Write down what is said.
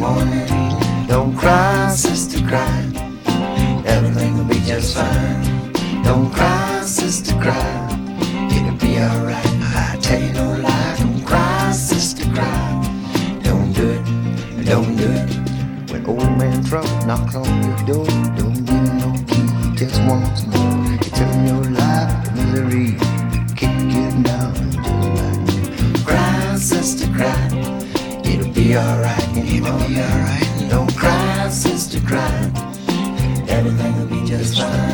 morning. Don't cry, sister, cry. Everything will be just fine. Don't cry, sister, cry. It'll be alright. I tell you no lie. Don't cry, sister, cry. Don't do it, don't do it. When old man trouble knocks on your door, don't give him no key, he just wants more. You tell him your life, the misery, kick you down just like you. Cry, sister, cry. It'll be alright, it'll be alright. Don't cry, sister, cry. Everything will be just fine.